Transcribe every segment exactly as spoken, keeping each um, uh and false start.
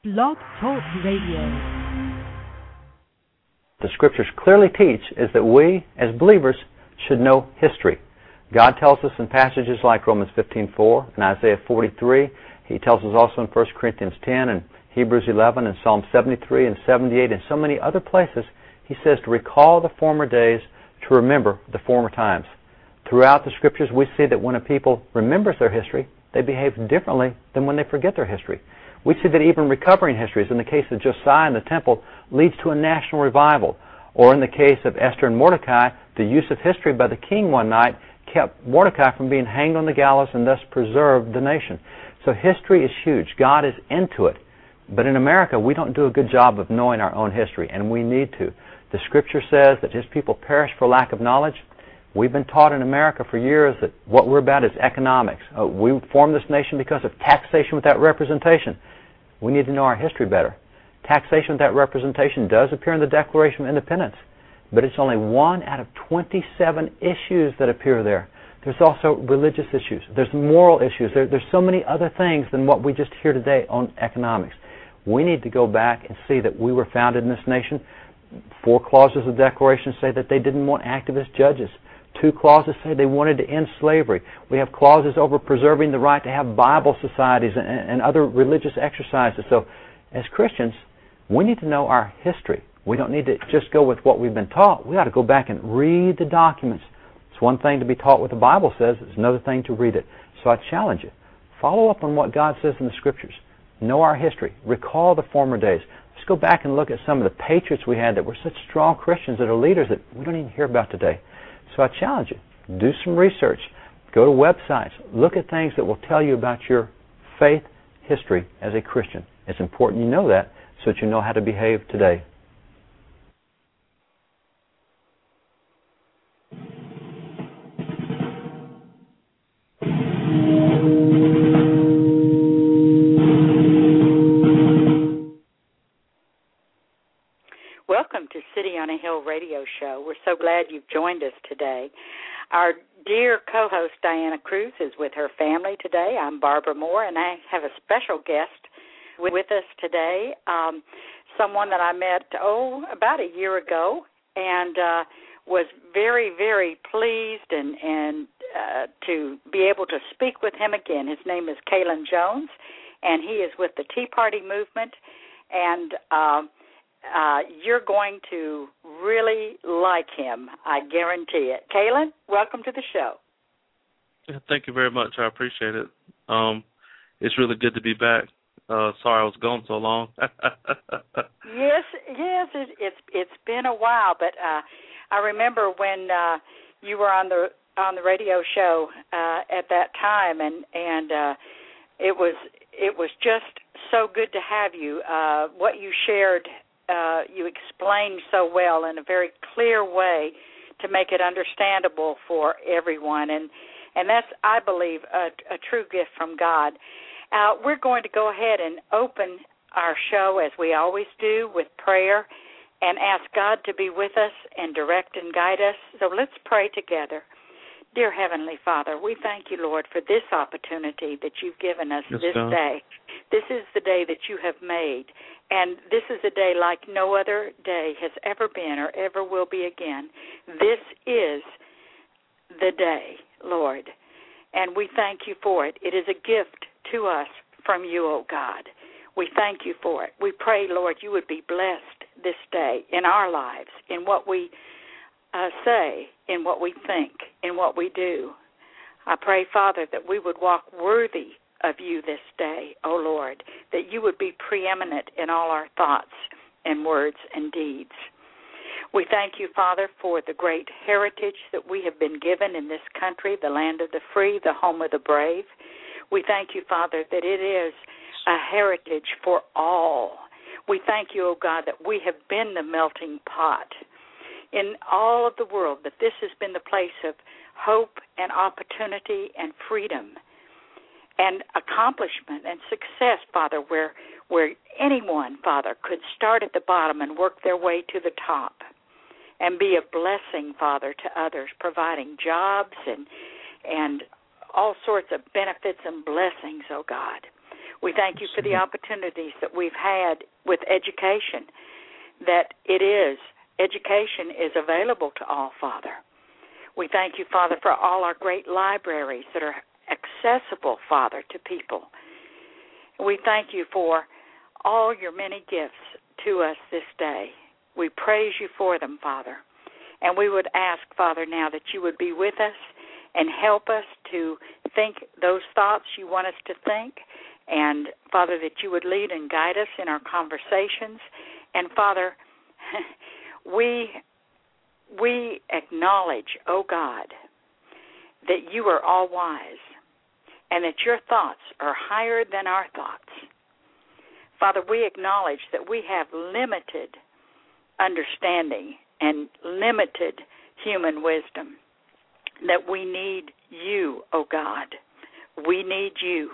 Blog Talk Radio. The Scriptures clearly teach is that we, as believers, should know history. God tells us in passages like Romans fifteen four and Isaiah forty-three. He tells us also in First Corinthians ten and Hebrews eleven and Psalm seventy-three and seventy-eight and so many other places. He says to recall the former days, to remember the former times. Throughout the Scriptures, we see that when a people remembers their history, they behave differently than when they forget their history. We see that even recovering histories, in the case of Josiah and the temple, leads to a national revival. Or in the case of Esther and Mordecai, the use of history by the king one night kept Mordecai from being hanged on the gallows and thus preserved the nation. So history is huge. God is into it. But in America, we don't do a good job of knowing our own history, and we need to. The Scripture says that His people perish for lack of knowledge. We've been taught in America for years that what we're about is economics. Uh, we formed this nation because of taxation without representation. We need to know our history better. Taxation without representation does appear in the Declaration of Independence, but it's only one out of twenty-seven issues that appear there. There's also religious issues. There's moral issues. There, there's so many other things than what we just hear today on economics. We need to go back and see that we were founded in this nation. Four clauses of the Declaration say that they didn't want activist judges. Two clauses say they wanted to end slavery. We have clauses over preserving the right to have Bible societies and, and other religious exercises. So as Christians, we need to know our history. We don't need to just go with what we've been taught. We ought to go back and read the documents. It's one thing to be taught what the Bible says. It's another thing to read it. So I challenge you. Follow up on what God says in the Scriptures. Know our history. Recall the former days. Let's go back and look at some of the patriots we had that were such strong Christians that are leaders that we don't even hear about today. So I challenge you. Do some research. Go to websites. Look at things that will tell you about your faith history as a Christian. It's important you know that so that you know how to behave today. Welcome to City on a Hill radio show. We're so glad you've joined us today. Our dear co-host Diana Cruz is with her family today. I'm Barbara Moore, and I have a special guest with us today, um, someone that I met, oh, about a year ago, and uh, was very, very pleased and, and uh, to be able to speak with him again. His name is Kalen Jones, and he is with the Tea Party movement, and um, Uh, you're going to really like him, I guarantee it. Kalen, welcome to the show. Yeah, thank you very much. I appreciate it. Um, it's really good to be back. Uh, sorry I was gone so long. yes, yes, it, it's it's been a while, but uh, I remember when uh, you were on the on the radio show uh, at that time, and and uh, it was it was just so good to have you. Uh, what you shared. Uh, you explained so well in a very clear way to make it understandable for everyone, and and that's, I believe, a, a true gift from God. Uh, we're going to go ahead and open our show, as we always do, with prayer and ask God to be with us and direct and guide us. So let's pray together. Dear Heavenly Father, we thank you, Lord, for this opportunity that you've given us yes, this God. day. This is the day that you have made, and this is a day like no other day has ever been or ever will be again. This is the day, Lord, and we thank you for it. It is a gift to us from you, O God. We thank you for it. We pray, Lord, you would be blessed this day in our lives, in what we Uh, say, in what we think, in what we do. I pray, Father, that we would walk worthy of you this day, O Lord, that you would be preeminent in all our thoughts and words and deeds. We thank you, Father, for the great heritage that we have been given in this country, the land of the free, the home of the brave. We thank you, Father, that it is a heritage for all. We thank you, O God, that we have been the melting pot in all of the world, that this has been the place of hope and opportunity and freedom and accomplishment and success, Father, where where anyone, Father, could start at the bottom and work their way to the top and be a blessing, Father, to others, providing jobs and and all sorts of benefits and blessings, oh God. We thank you for the opportunities that we've had with education, that it is, education is available to all, Father. We thank you, Father, for all our great libraries that are accessible, Father, to people. We thank you for all your many gifts to us this day. We praise you for them, Father. And we would ask, Father, now that you would be with us and help us to think those thoughts you want us to think. And, Father, that you would lead and guide us in our conversations. And, Father, we we acknowledge, oh God, that you are all wise and that your thoughts are higher than our thoughts. Father, we acknowledge that we have limited understanding and limited human wisdom, that we need you, oh God. We need you.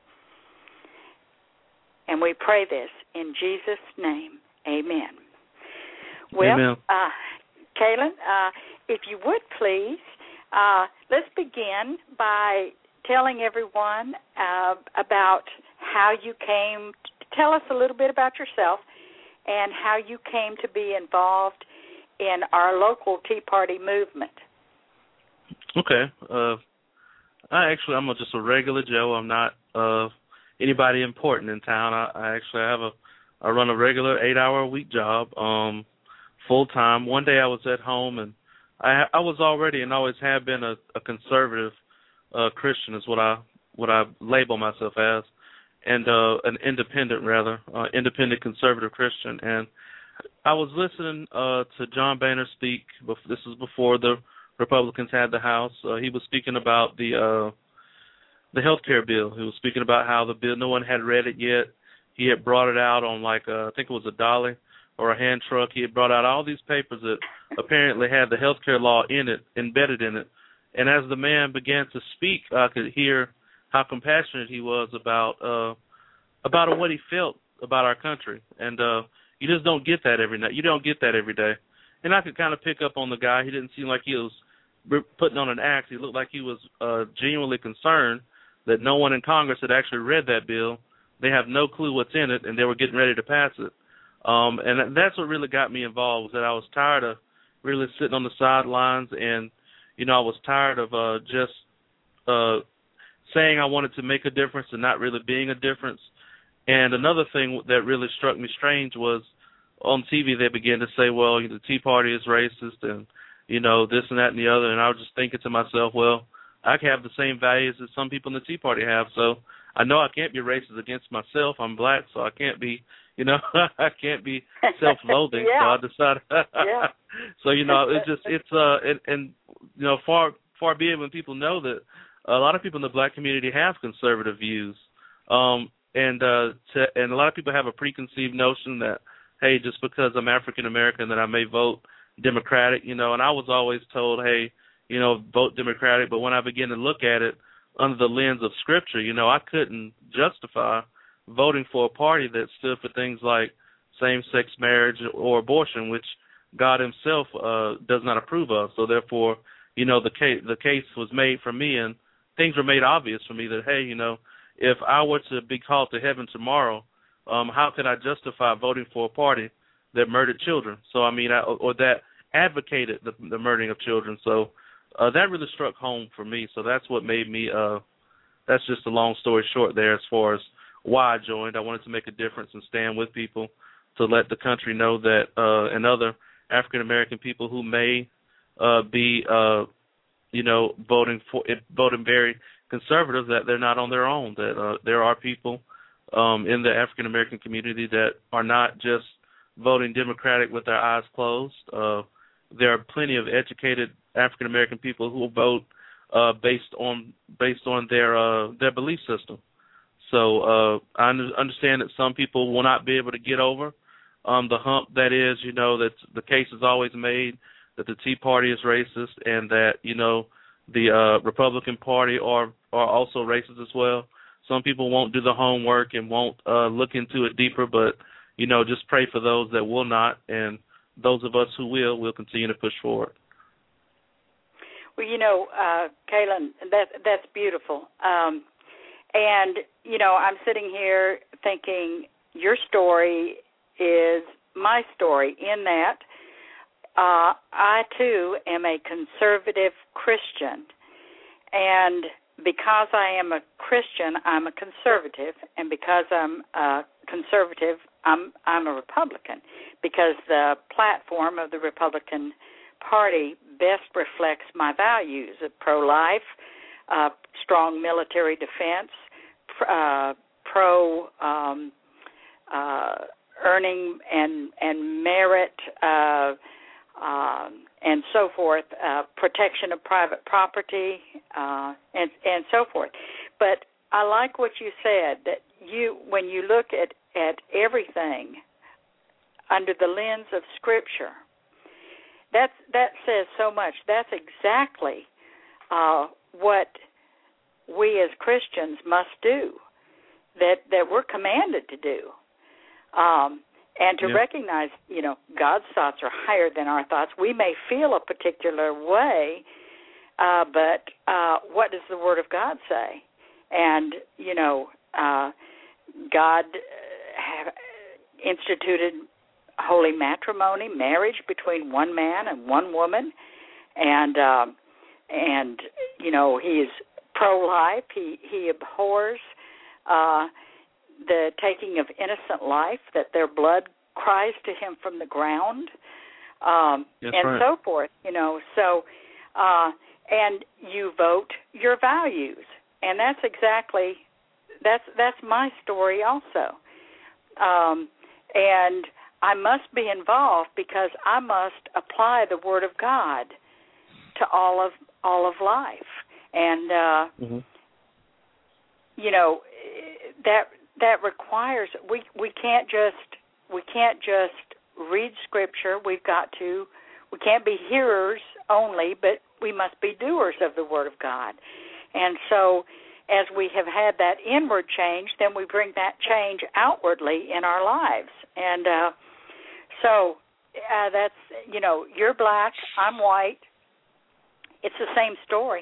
And we pray this in Jesus' name. Amen. Well, Amen. Uh, Kaylin, uh, if you would please, uh, let's begin by telling everyone uh, about how you came. Tell us a little bit about yourself and how you came to be involved in our local Tea Party movement. Okay. Uh, I actually, I'm just a regular Joe. I'm not uh, anybody important in town. I, I actually have a, I run a regular eight-hour-a-week job, um, full-time. One day I was at home, and I, I was already and always have been a, a conservative uh, Christian is what I what I label myself as, and uh, an independent, rather, uh, independent conservative Christian. And I was listening uh, to John Boehner speak. This was before the Republicans had the House. Uh, he was speaking about the uh, the health care bill. He was speaking about how the bill, no one had read it yet. He had brought it out on like, a, I think it was a dolly or a hand truck. He had brought out all these papers that apparently had the health care law in it, embedded in it. And as the man began to speak, I could hear how compassionate he was about uh, about what he felt about our country. And uh, you just don't get that every night. You don't get that every day. And I could kind of pick up on the guy. He didn't seem like he was putting on an act. He looked like he was uh, genuinely concerned that no one in Congress had actually read that bill. They have no clue what's in it, and they were getting ready to pass it. Um, and that's what really got me involved, was that I was tired of really sitting on the sidelines, and, you know, I was tired of uh, just uh, saying I wanted to make a difference and not really being a difference. And another thing that really struck me strange was on T V they began to say, well, the Tea Party is racist and, you know, this and that and the other. And I was just thinking to myself, well, I can have the same values as some people in the Tea Party have, so I know I can't be racist against myself. I'm black, so I can't be, you know, I can't be self-loathing. Yeah. So I decided. Yeah. So, you know, it's just, it's, uh, and, and, you know, far, far be it when people know that a lot of people in the black community have conservative views. Um, and, uh, to, and a lot of people have a preconceived notion that, hey, just because I'm African-American that I may vote Democratic, you know, and I was always told, hey, you know, vote Democratic. But when I began to look at it under the lens of Scripture, you know, I couldn't justify voting for a party that stood for things like same-sex marriage or abortion, which God himself uh, does not approve of. So therefore, you know, the case, the case was made for me, and things were made obvious for me that, hey, you know, if I were to be called to heaven tomorrow, um, how could I justify voting for a party that murdered children? So, I mean, I, or that advocated the, the murdering of children. So uh, that really struck home for me. So that's what made me, uh, that's just a long story short there as far as why I joined. I wanted to make a difference and stand with people to let the country know that, uh, and other African-American people who may uh, be, uh, you know, voting for, voting very conservative, that they're not on their own, that uh, there are people um, in the African-American community that are not just voting Democratic with their eyes closed. Uh, there are plenty of educated African-American people who will vote uh, based on based on their uh, their belief system. So uh, I understand that some people will not be able to get over um, the hump that is, you know, that the case is always made that the Tea Party is racist and that, you know, the uh, Republican Party are, are also racist as well. Some people won't do the homework and won't uh, look into it deeper, but, you know, just pray for those that will not, and those of us who will, will continue to push forward. Well, you know, uh, Kaylin, that, that's beautiful. Um, and, you know, I'm sitting here thinking your story is my story in that uh, I, too, am a conservative Christian. And because I am a Christian, I'm a conservative. And because I'm a conservative, I'm, I'm a Republican. Because the platform of the Republican Party best reflects my values of pro-life, uh, strong military defense, uh, pro um, uh, earning and and merit, uh, um, and so forth, uh, protection of private property, uh, and and so forth. But I like what you said, that you when you look at, at everything under the lens of Scripture, that's that says so much. That's exactly uh, what we as Christians must do, that, that we're commanded to do. Um, and to yeah. recognize, you know, God's thoughts are higher than our thoughts. We may feel a particular way, uh, but uh, what does the Word of God say? And, you know, uh, God uh, instituted holy matrimony, marriage between one man and one woman, and, uh, and you know, he is pro-life. He, he abhors uh the taking of innocent life, that their blood cries to him from the ground, um, and right. so forth. You know, so uh, and you vote your values, and that's exactly that's that's my story also. Um, and I must be involved because I must apply the Word of God to all of all of life, and uh, mm-hmm. you know that. That requires we we can't just we can't just read Scripture. We've got to we can't be hearers only, but we must be doers of the Word of God. And so, as we have had that inward change, then we bring that change outwardly in our lives. And uh, so uh, that's you know you're black, I'm white. It's the same story.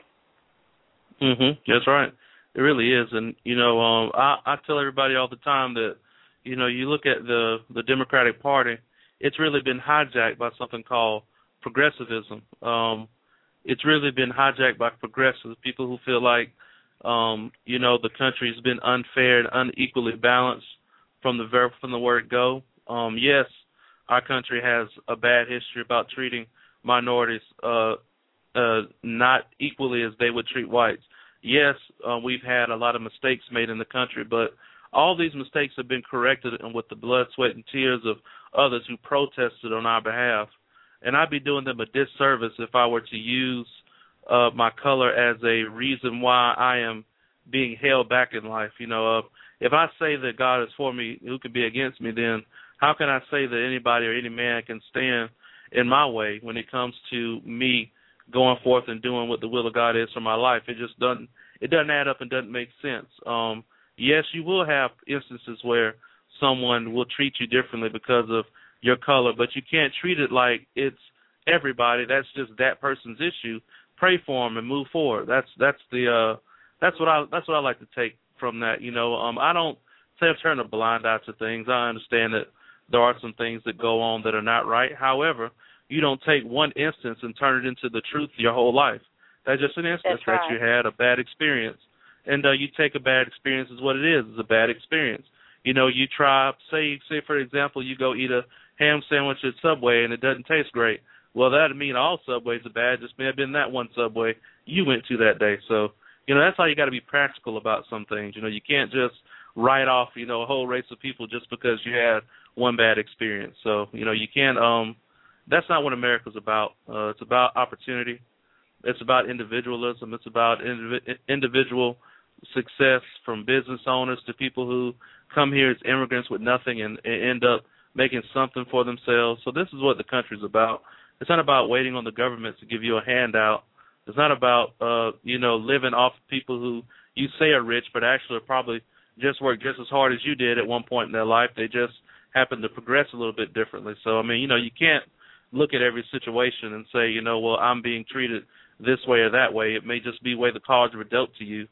Mhm. That's right. It really is, and you know, um, I, I tell everybody all the time that, you know, you look at the the Democratic Party, it's really been hijacked by something called progressivism. Um, it's really been hijacked by progressives, people who feel like, um, you know, the country's been unfair and unequally balanced from the very from the word go. Um, yes, our country has a bad history about treating minorities uh, uh, not equally as they would treat whites. Yes, uh, we've had a lot of mistakes made in the country, but all these mistakes have been corrected and with the blood, sweat, and tears of others who protested on our behalf. And I'd be doing them a disservice if I were to use uh, my color as a reason why I am being held back in life. You know, uh, if I say that God is for me, who could be against me, then how can I say that anybody or any man can stand in my way when it comes to me going forth and doing what the will of God is for my life? It just doesn't it doesn't add up and doesn't make sense. Um, yes, you will have instances where someone will treat you differently because of your color, but you can't treat it like it's everybody. That's just that person's issue. Pray for them and move forward. That's that's the uh, that's what I that's what I like to take from that. You know, um, I don't say I'm turning a blind eye to things. I understand that there are some things that go on that are not right. However, you don't take one instance and turn it into the truth your whole life. That's just an instance right. that you had a bad experience. And uh, you take a bad experience as what it is. It's a bad experience. You know, you try, say, say for example, you go eat a ham sandwich at Subway and it doesn't taste great. Well, that would mean all Subways are bad. Just may have been that one Subway you went to that day. So, you know, that's how you got to be practical about some things. You know, you can't just write off, you know, a whole race of people just because you had one bad experience. So, you know, you can't, um, that's not what America's about. Uh, it's about opportunity. It's about individualism. It's about indiv- individual success, from business owners to people who come here as immigrants with nothing and, and end up making something for themselves. So this is what the country's about. It's not about waiting on the government to give you a handout. It's not about, uh, you know, living off people who you say are rich but actually probably just work just as hard as you did at one point in their life. They just happen to progress a little bit differently. So, I mean, you know, you can't look at every situation and say, you know, well, I'm being treated this way or that way. It may just be the way the cards were dealt to you.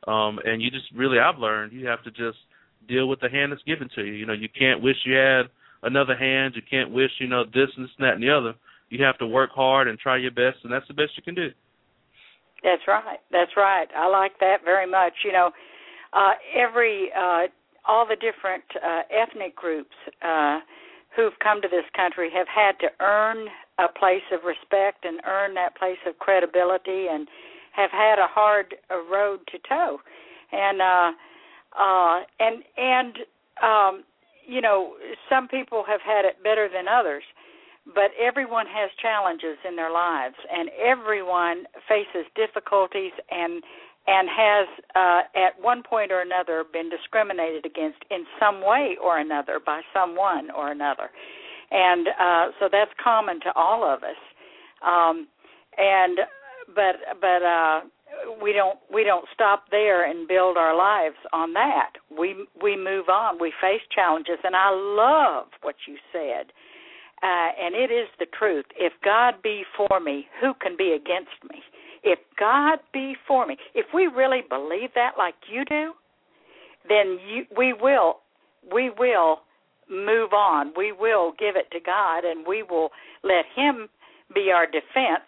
Um, and you just really, I've learned, you have to just deal with the hand that's given to you. You know, you can't wish you had another hand. You can't wish, you know, this and this and that and the other. You have to work hard and try your best, and that's the best you can do. That's right. That's right. I like that very much. You know, uh, every, uh, all the different uh, ethnic groups uh, who've come to this country have had to earn a place of respect and earn that place of credibility and have had a hard uh, road to toe. And, uh, uh, and, and um, you know, some people have had it better than others. But everyone has challenges in their lives, and everyone faces difficulties and and has, uh, at one point or another, been discriminated against in some way or another by someone or another. And uh, so that's common to all of us. Um, and but but uh, we don't we don't stop there and build our lives on that. We we move on. We face challenges, and I love what you said. Uh, and it is the truth. If God be for me, who can be against me? If God be for me, if we really believe that like you do, then you, we will we will move on. We will give it to God, and we will let Him be our defense,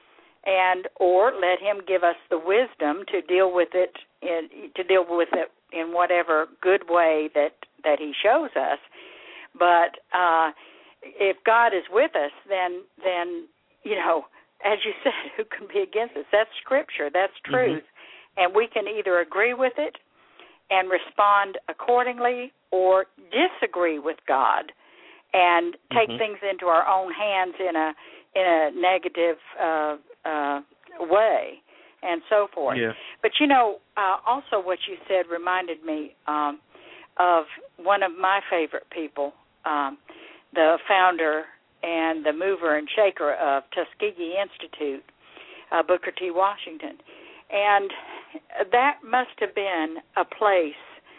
and or let Him give us the wisdom to deal with it in, to deal with it in whatever good way that that He shows us. But uh, if God is with us, then, then you know, as you said, who can be against us? That's Scripture. That's truth. Mm-hmm. And we can either agree with it and respond accordingly or disagree with God and take mm-hmm. things into our own hands in a in a negative uh, uh, way and so forth. Yeah. But, you know, uh, also what you said reminded me um, of one of my favorite people, um, the founder and the mover and shaker of Tuskegee Institute, uh, Booker T. Washington. And that must have been a place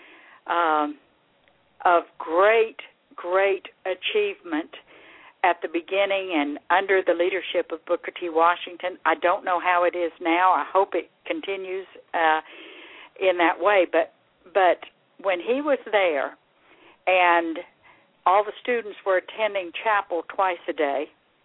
um, of great, great achievement at the beginning and under the leadership of Booker T. Washington. I don't know how it is now. I hope it continues uh, in that way. But but when he was there and all the students were attending chapel twice a day,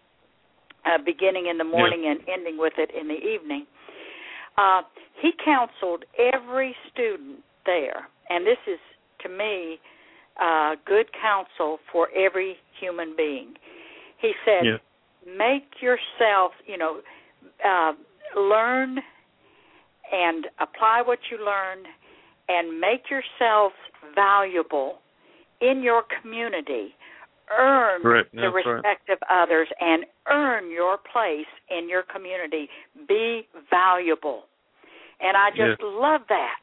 uh, beginning in the morning yeah. and ending with it in the evening, uh, he counseled every student there. And this is, to me, uh, good counsel for every human being. He said, yeah. make yourself, you know, uh, learn and apply what you learn and make yourself valuable in your community. Earn Correct. the That's respect right. of others and earn your place in your community. Be valuable. And I just yeah. love that.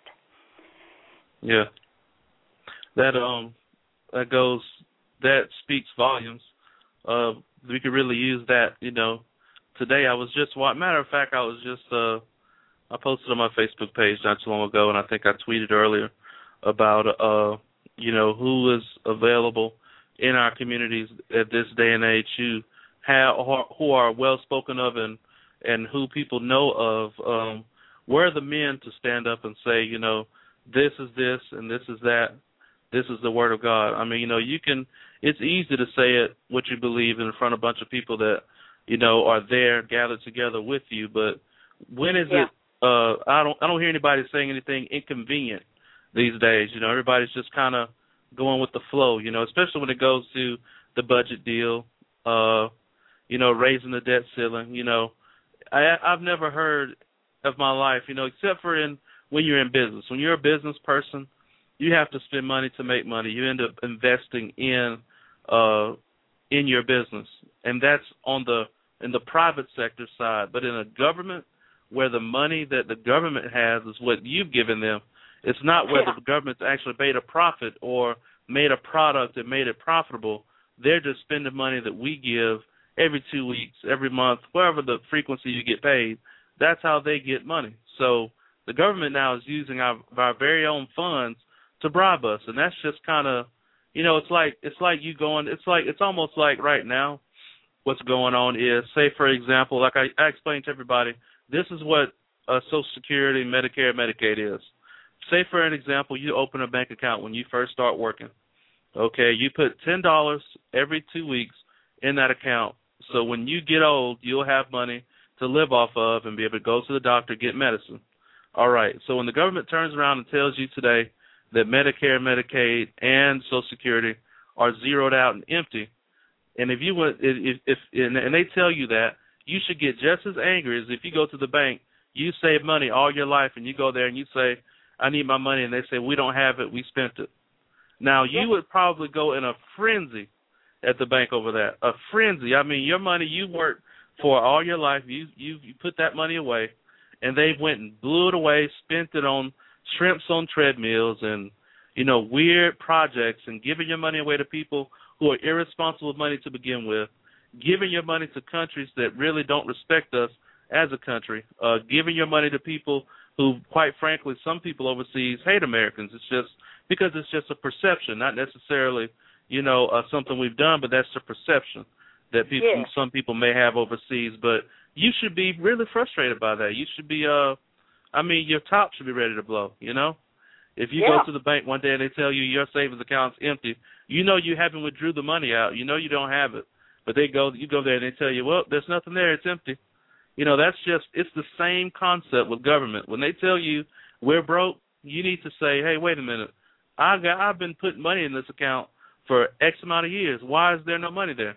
Yeah. That um that goes that speaks volumes. Uh, we could really use that, you know. Today I was just, matter of fact, I was just, uh, I posted on my Facebook page not too long ago, and I think I tweeted earlier about, uh, you know, who is available in our communities at this day and age who have, who are well spoken of and, and who people know of. Um, where are the men to stand up and say, you know, this is this and this is that. This is the word of God. I mean, you know, you can, it's easy to say it, what you believe in front of a bunch of people that, you know, are there gathered together with you. But when is yeah. it, uh, I don't, I don't hear anybody saying anything inconvenient these days. You know, everybody's just kind of going with the flow, you know, especially when it goes to the budget deal, uh, you know, raising the debt ceiling. You know, I, I've never heard of my life, you know, except for in, when you're in business. When you're a business person, you have to spend money to make money. You end up investing in uh, in your business, and that's on the in the private sector side. But in a government where the money that the government has is what you've given them, it's not where yeah. the government's actually made a profit or made a product and made it profitable. They're just spending money that we give every two weeks, every month, wherever the frequency you get paid. That's how they get money. So the government now is using our, our very own funds to bribe us, and that's just kind of, you know, it's like it's like you going, it's like it's almost like right now, what's going on is, say for example, like I, I explained to everybody, this is what uh, Social Security, Medicare, Medicaid is. say for an example, you open a bank account when you first start working. Okay, you put ten dollars every two weeks in that account. So when you get old, you'll have money to live off of and be able to go to the doctor, get medicine. All right, so when the government turns around and tells you today that Medicare, Medicaid, and Social Security are zeroed out and empty, and if you want, if, if and they tell you that, you should get just as angry as if you go to the bank, you save money all your life, and you go there and you say, I need my money, and they say, we don't have it, we spent it. Now, you would probably go in a frenzy at the bank over that, a frenzy. I mean, your money you worked for all your life, you, you, you put that money away, and they went and blew it away, spent it on shrimps on treadmills and, you know, weird projects and giving your money away to people who are irresponsible with money to begin with, giving your money to countries that really don't respect us as a country, uh, giving your money to people who, quite frankly, some people overseas hate Americans. It's just because it's just a perception, not necessarily, you know, uh, something we've done, but that's a perception that people, yeah. some people may have overseas. But you should be really frustrated by that. You should be, uh, I mean, your top should be ready to blow, you know? If you yeah. go to the bank one day and they tell you your savings account's empty, you know you haven't withdrew the money out. You know you don't have it. But they go, you go there and they tell you, well, there's nothing there. It's empty. You know, that's just, it's the same concept with government. When they tell you we're broke, you need to say, hey, wait a minute. I got, I've been putting money in this account for X amount of years. Why is there no money there?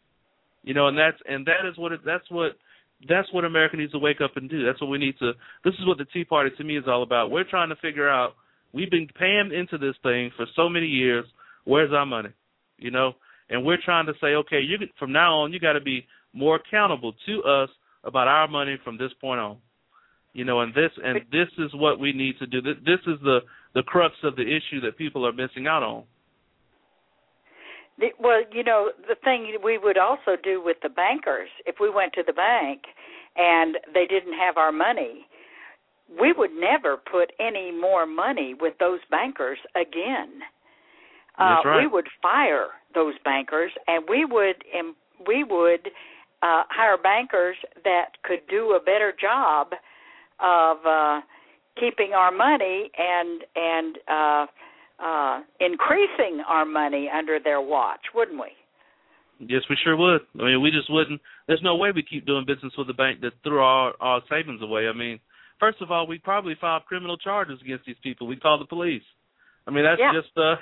You know, and that's, and that is what, it, that's what, that's what America needs to wake up and do. That's what we need to, this is what the Tea Party to me is all about. We're trying to figure out, we've been paying into this thing for so many years. Where's our money? You know, and we're trying to say, okay, you from now on, you got to be more accountable to us about our money from this point on. You know, and this and this is what we need to do. This, this is the, the crux of the issue that people are missing out on. Well, you know, the thing we would also do with the bankers, if we went to the bank and they didn't have our money, we would never put any more money with those bankers again. Uh, That's right. We would fire those bankers, and we would um, we would uh, hire bankers that could do a better job of uh, keeping our money and and uh, uh, increasing our money under their watch, wouldn't we? Yes, we sure would. I mean, we just wouldn't. There's no way we keep doing business with a bank that threw our, our savings away. I mean, first of all, we probably file criminal charges against these people. We call the police. I mean, that's yeah. just uh,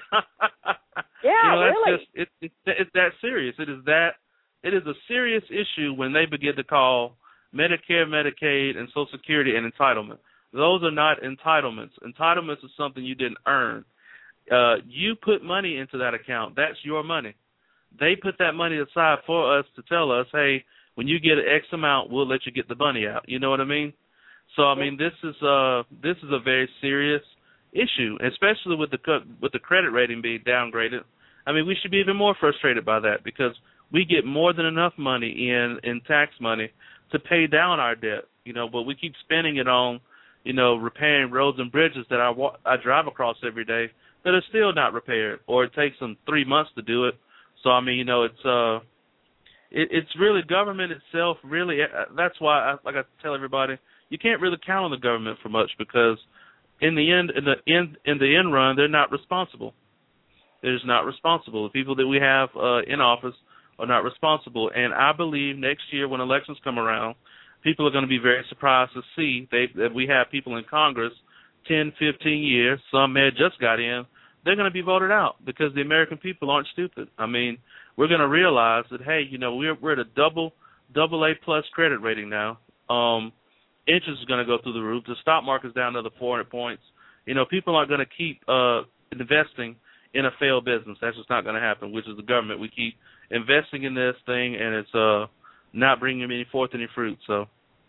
yeah, you know, that's really. just it, it, it's that serious. It is that it is a serious issue when they begin to call Medicare, Medicaid, and Social Security an entitlement. Those are not entitlements. Entitlements is something you didn't earn. Uh, you put money into that account. That's your money. They put that money aside for us to tell us, hey, when you get X amount, we'll let you get the money out. You know what I mean? So I mean, this is uh this is a very serious issue, especially with the with the credit rating being downgraded. I mean, we should be even more frustrated by that because we get more than enough money in in tax money to pay down our debt, you know, but we keep spending it on, you know, repairing roads and bridges that I I drive across every day that are still not repaired, or it takes them three months to do it. So I mean, you know, it's uh, it, it's really government itself. Really, that's why, I, like I tell everybody, you can't really count on the government for much because in the end, in the end, in the end run, they're not responsible. They're just not responsible. The people that we have uh, in office are not responsible. And I believe next year when elections come around, people are going to be very surprised to see they, that we have people in Congress ten, fifteen years, some may have just got in, they're going to be voted out because the American people aren't stupid. I mean, we're going to realize that, hey, you know, we're, we're at a double, double A plus credit rating now. Um, interest is going to go through the roof. The stock market's down another four hundred points. You know, people aren't going to keep uh, investing in a failed business. That's just not going to happen, which is the government. We keep investing in this thing, and it's uh, not bringing any forth any fruit. So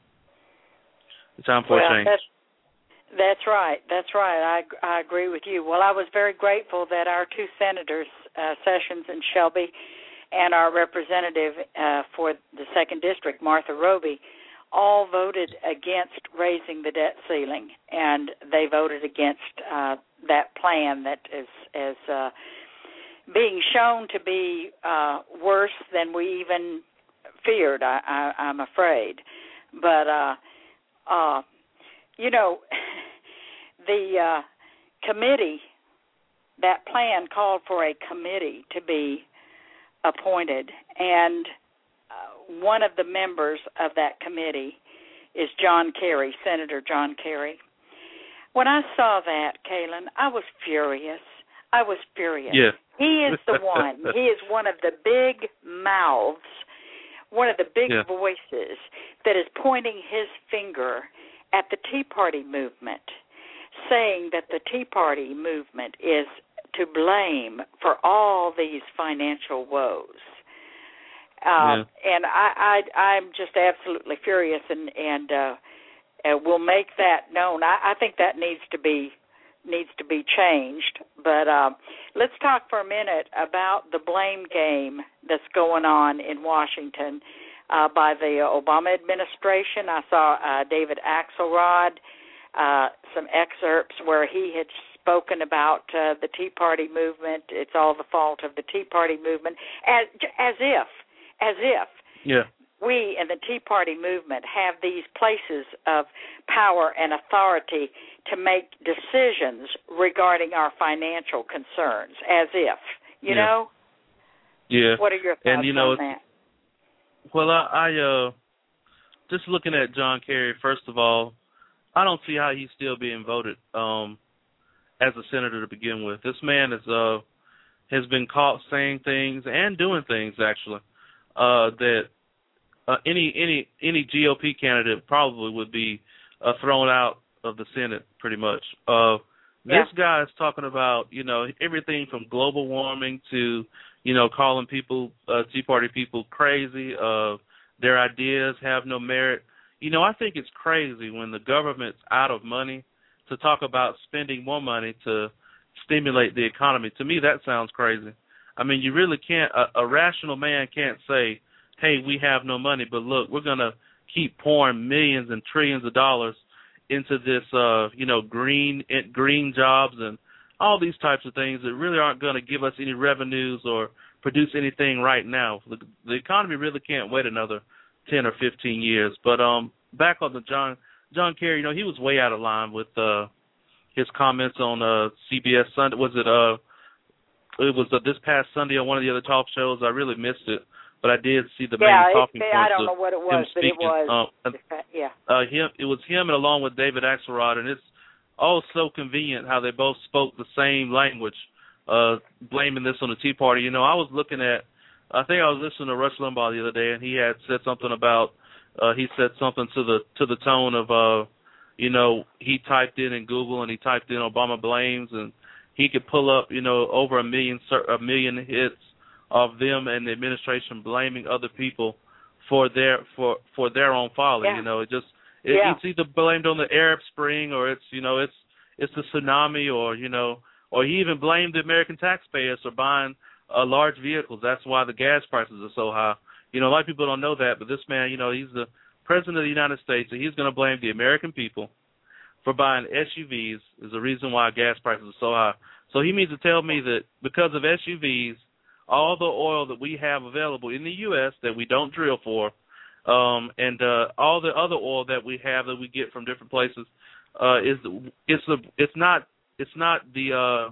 it's time for well, a change. That's, that's right. That's right. I, I agree with you. Well, I was very grateful that our two senators, uh, Sessions and Shelby, and our representative uh, for the second district, Martha Roby, all voted against raising the debt ceiling, and they voted against uh, that plan that is, is uh, being shown to be uh, worse than we even feared, I, I, I'm afraid. But, uh, uh, you know, the uh, committee, that plan called for a committee to be appointed, and uh, one of the members of that committee is John Kerry, Senator John Kerry. When I saw that, Kaylin, I was furious. I was furious. Yeah. He is the one. He is one of the big mouths, one of the big yeah. voices that is pointing his finger at the Tea Party movement, saying that the Tea Party movement is to blame for all these financial woes. Um, yeah. And I, I, I'm just absolutely furious, and, and uh, uh, we'll make that known. I, I think that needs to be needs to be changed. But uh, let's talk for a minute about the blame game that's going on in Washington uh, by the Obama administration. I saw uh, David Axelrod, uh, some excerpts where he had spoken about uh, the Tea Party movement. It's all the fault of the Tea Party movement, as, as if, as if yeah. we in the Tea Party movement have these places of power and authority to make decisions regarding our financial concerns, as if, you yeah. know? Yeah. What are your thoughts and, you know, on that? Well, I, I uh, just looking at John Kerry, first of all, I don't see how he's still being voted um, as a senator to begin with. This man is uh, has been caught saying things and doing things, actually, uh, that uh, any any any G O P candidate probably would be uh, thrown out of the Senate, pretty much. Uh, yeah. This guy is talking about, you know, everything from global warming to, you know, calling people, uh, Tea Party people crazy. Uh, their ideas have no merit. You know, I think it's crazy when the government's out of money to talk about spending more money to stimulate the economy. To me, that sounds crazy. I mean, you really can't, a, a rational man can't say, hey, we have no money, but look, we're going to keep pouring millions and trillions of dollars into this, uh, you know, green green jobs and all these types of things that really aren't going to give us any revenues or produce anything right now. The, the economy really can't wait another ten or fifteen years. But um, back on the John John Kerry, you know, he was way out of line with uh, his comments on uh, C B S Sunday. Was it uh, it was uh, this past Sunday on one of the other talk shows? I really missed it. But I did see the yeah, main talking it, points I don't of know what it was, him speaking. But it was, um, yeah. Uh, him, it was him and along with David Axelrod, and it's all so convenient how they both spoke the same language, uh, blaming this on the Tea Party. You know, I was looking at, I think I was listening to Rush Limbaugh the other day, and he had said something about, uh, he said something to the to the tone of, uh, you know, he typed in in Google and he typed in Obama blames, and he could pull up, you know, over a million a million hits of them and the administration blaming other people for their for for their own folly. Yeah. You know, it just it, yeah. it's either blamed on the Arab Spring or it's you know it's it's the tsunami or you know or he even blamed the American taxpayers for buying uh, large vehicles. That's why the gas prices are so high. You know, a lot of people don't know that, but this man, you know, he's the president of the United States, and he's going to blame the American people for buying S U Vs is the reason why gas prices are so high. So he means to tell me that because of S U Vs, all the oil that we have available in the U S that we don't drill for, um, and uh, all the other oil that we have that we get from different places, uh, is it's the it's not it's not the uh,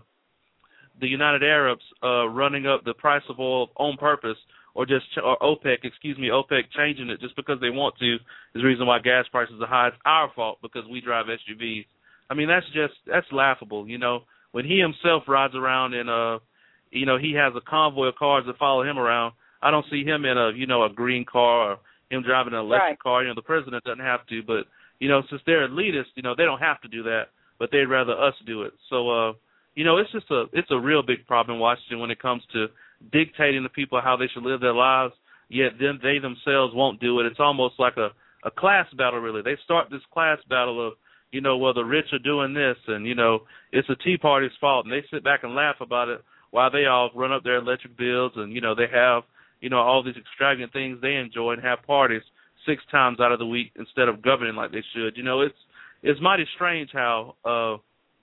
the United Arabs uh, running up the price of oil on purpose, or just or OPEC, excuse me, OPEC changing it just because they want to is the reason why gas prices are high. It's our fault because we drive S U Vs. I mean, that's just that's laughable, you know. When he himself rides around in a, you know, he has a convoy of cars that follow him around. I don't see him in a, you know, a green car or him driving an electric right. car. You know, the president doesn't have to, but you know, since they're elitists, you know, they don't have to do that, but they'd rather us do it. So, uh, you know, it's just a it's a real big problem in Washington when it comes to dictating to people how they should live their lives. Yet then they themselves won't do it. It's almost like a a class battle, really. They start this class battle of, you know, well, the rich are doing this, and, you know, it's the Tea Party's fault, and they sit back and laugh about it while they all run up their electric bills, and, you know, they have, you know, all these extravagant things they enjoy and have parties six times out of the week instead of governing like they should. You know, it's it's mighty strange how, uh,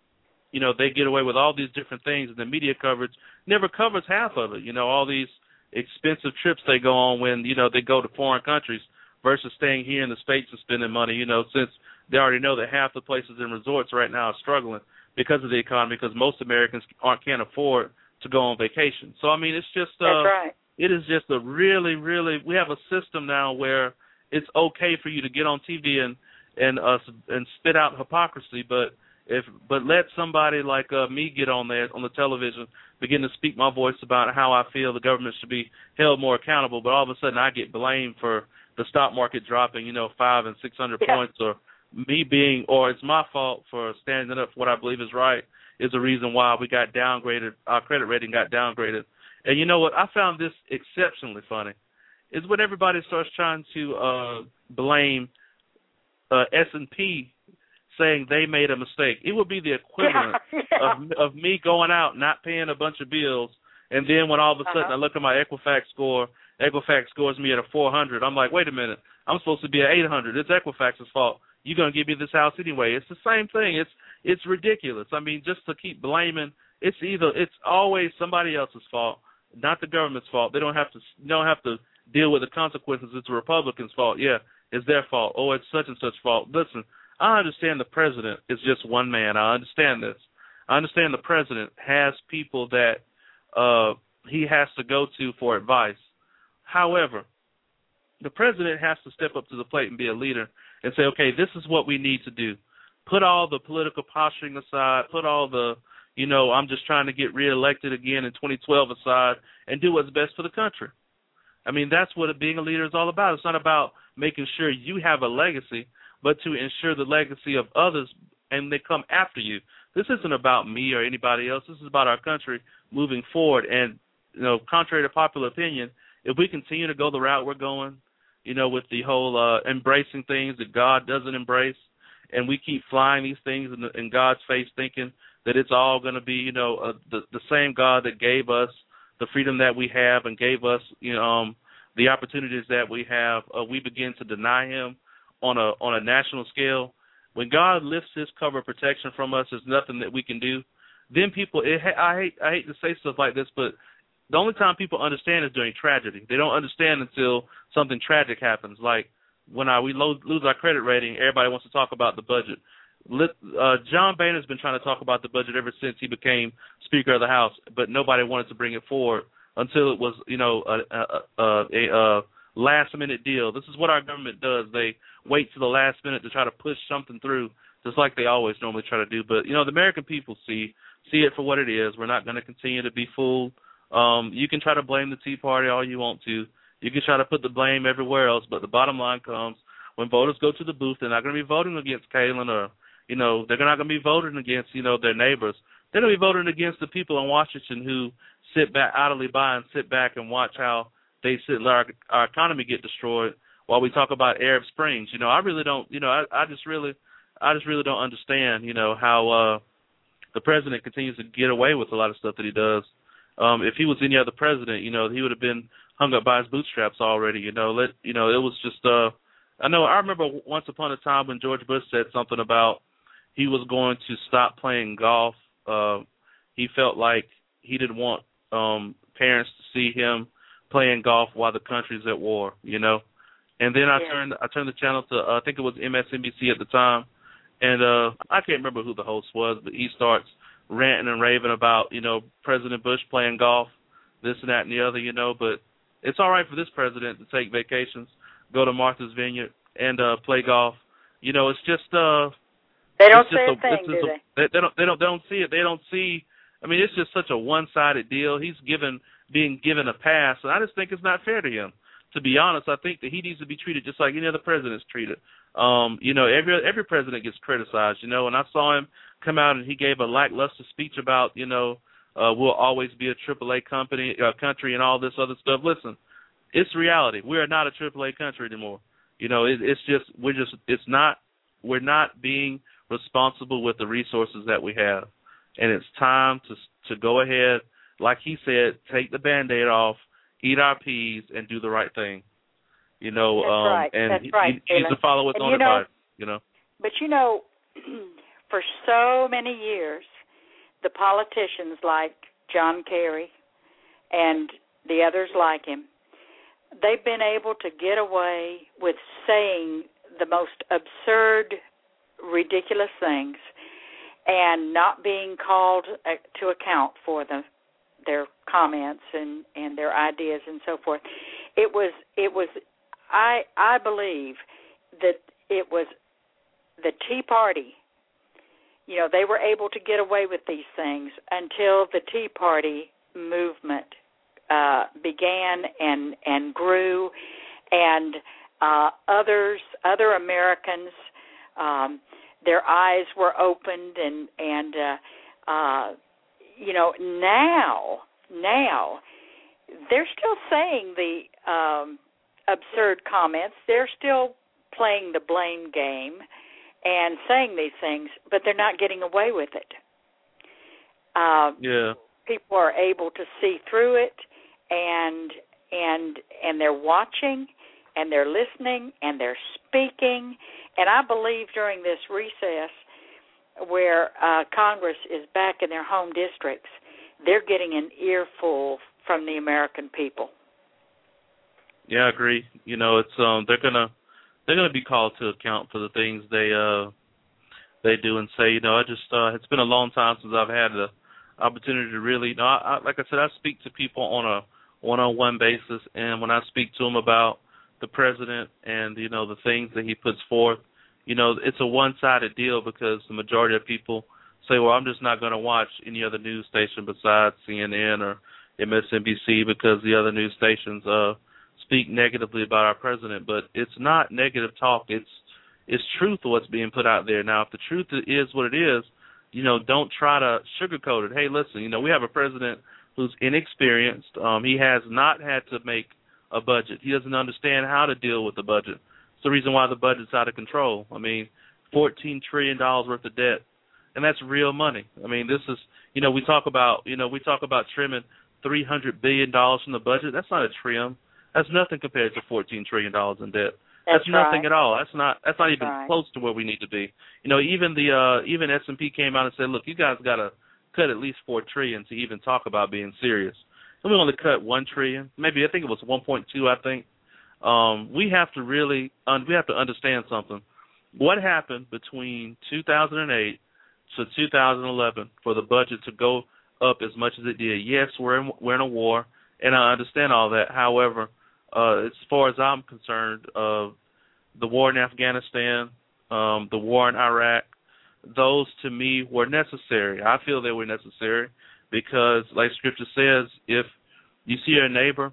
you know, they get away with all these different things, and the media coverage never covers half of it. You know, all these expensive trips they go on when, you know, they go to foreign countries versus staying here in the States and spending money, you know, since they already know that half the places in resorts right now are struggling because of the economy, because most Americans aren't can't afford to go on vacation. So I mean, it's just uh, that's right. It is just a really, really. We have a system now where it's okay for you to get on T V and and uh, and spit out hypocrisy, but if but let somebody like uh, me get on there on the television, begin to speak my voice about how I feel the government should be held more accountable, but all of a sudden I get blamed for the stock market dropping, you know, five and six hundred yeah. points, or me being, or it's my fault for standing up for what I believe is right, is the reason why we got downgraded, our credit rating got downgraded. And you know what? I found this exceptionally funny, is when everybody starts trying to uh, blame uh, S and P, saying they made a mistake. It would be the equivalent yeah, yeah. of of me going out not paying a bunch of bills, and then when all of a sudden uh-huh. I look at my Equifax score, Equifax scores me at a four hundred. I'm like, wait a minute, I'm supposed to be at eight hundred. It's Equifax's fault. You're going to give me this house anyway. It's the same thing. It's it's ridiculous. I mean, just to keep blaming, it's either it's always somebody else's fault, not the government's fault. They don't have to don't have to deal with the consequences. It's the Republicans' fault. Yeah, it's their fault. Oh, it's such and such fault. Listen, I understand the president is just one man. I understand this. I understand the president has people that uh, he has to go to for advice. However, the president has to step up to the plate and be a leader and say, okay, this is what we need to do. Put all the political posturing aside. Put all the, you know, I'm just trying to get reelected again in twenty twelve aside, and do what's best for the country. I mean, that's what being a leader is all about. It's not about making sure you have a legacy, but to ensure the legacy of others, and they come after you. This isn't about me or anybody else. This is about our country moving forward. And, you know, contrary to popular opinion, if we continue to go the route we're going, you know, with the whole uh, embracing things that God doesn't embrace, and we keep flying these things in, the, in God's face thinking that it's all going to be, you know, uh, the, the same God that gave us the freedom that we have and gave us, you know, um, the opportunities that we have, uh, we begin to deny him on a on a national scale. When God lifts his cover of protection from us, there's nothing that we can do. Then people, it, I hate I hate to say stuff like this, but the only time people understand is during tragedy. They don't understand until something tragic happens. Like when I, we lo- lose our credit rating, everybody wants to talk about the budget. Uh, John Boehner's been trying to talk about the budget ever since he became Speaker of the House, but nobody wanted to bring it forward until it was, you know, a, a, a, a, a last-minute deal. This is what our government does. They wait to the last minute to try to push something through, just like they always normally try to do. But, you know, the American people see see it for what it is. We're not going to continue to be fooled. Um, you can try to blame the Tea Party all you want to. You can try to put the blame everywhere else, but the bottom line comes when voters go to the booth, they're not going to be voting against Kaylin or, you know, they're not going to be voting against, you know, their neighbors. They're going to be voting against the people in Washington who sit back idly by and sit back and watch how they sit our, our economy get destroyed while we talk about Arab Springs. You know, I really don't, you know, I, I just really, I just really don't understand, you know, how uh, the president continues to get away with a lot of stuff that he does. Um, if he was any other president, you know, he would have been hung up by his bootstraps already. You know, let you know, it was just. Uh, I know. I remember once upon a time when George Bush said something about he was going to stop playing golf. Uh, he felt like he didn't want um, parents to see him playing golf while the country's at war. You know, and then I yeah. turned I turned the channel to uh, I think it was M S N B C at the time, and uh, I can't remember who the host was, but he starts ranting and raving about, you know, President Bush playing golf, this and that and the other, you know, but it's all right for this president to take vacations, go to Martha's Vineyard, and uh, play golf. You know, it's just uh, they don't say a, a thing, do a, they? they? They don't. They don't. They don't see it. They don't see. I mean, it's just such a one-sided deal. He's given being given a pass, and I just think it's not fair to him. To be honest, I think that he needs to be treated just like any other president's treated. Um, you know, every every president gets criticized. You know, and I saw him come out and he gave a lackluster speech about, you know, uh, we'll always be a triple A company, uh, country, and all this other stuff. Listen, it's reality. We are not a triple A country anymore. You know, it, it's just we're just it's not we're not being responsible with the resources that we have, and it's time to to go ahead, like he said, take the Band-Aid off, eat our peas, and do the right thing. You know, That's um, right. and That's he, right, he needs to follow what's on advice. You know, but you know, for so many years, the politicians like John Kerry and the others like him, they've been able to get away with saying the most absurd, ridiculous things. and not being called uh, to account for the, their comments and, and their ideas and so forth. It was it was I I believe that it was the Tea Party. You know, they were able to get away with these things until the Tea Party movement uh, began and and grew, and uh, others, other Americans, um, their eyes were opened, and and uh, uh, you know now now they're still saying the um, absurd comments. They're still playing the blame game and saying these things, but they're not getting away with it. Uh, yeah. People are able to see through it, and and and they're watching, and they're listening, and they're speaking. And I believe during this recess, where uh, Congress is back in their home districts, they're getting an earful from the American people. Yeah, I agree. You know, it's um, they're gonna they're gonna be called to account for the things they uh they do and say. You know, I just uh, it's been a long time since I've had the opportunity to really, you know, I, I, like I said, I speak to people on a one-on-one basis, and when I speak to them about the president and, you know, the things that he puts forth, you know, it's a one-sided deal because the majority of people say, well, I'm just not going to watch any other news station besides C N N or M S N B C because the other news stations uh, speak negatively about our president. But it's not negative talk. It's it's truth what's being put out there. Now, if the truth is what it is, you know, don't try to sugarcoat it. Hey, listen, you know, we have a president who's inexperienced. Um, he has not had to make a budget. He doesn't understand how to deal with the budget. It's the reason why the budget's out of control. I mean, fourteen trillion dollars worth of debt, and that's real money. I mean, this is, you know, we talk about, you know, we talk about trimming three hundred billion dollars from the budget. That's not a trim. That's nothing compared to fourteen trillion dollars in debt. That's, that's nothing right. at all. That's not. That's not that's even right. close to where we need to be. You know, even the uh, even S and P came out and said, "Look, you guys got to cut at least four trillion to even talk about being serious." And we only cut one trillion. Maybe I think it was one point two. I think um, we have to really un- we have to understand something. What happened between two thousand eight to two thousand eleven for the budget to go up as much as it did? Yes, we're in, we're in a war, and I understand all that. However, Uh, as far as I'm concerned, uh, the war in Afghanistan, um, the war in Iraq, those to me were necessary. I feel they were necessary because, like Scripture says, if you see your neighbor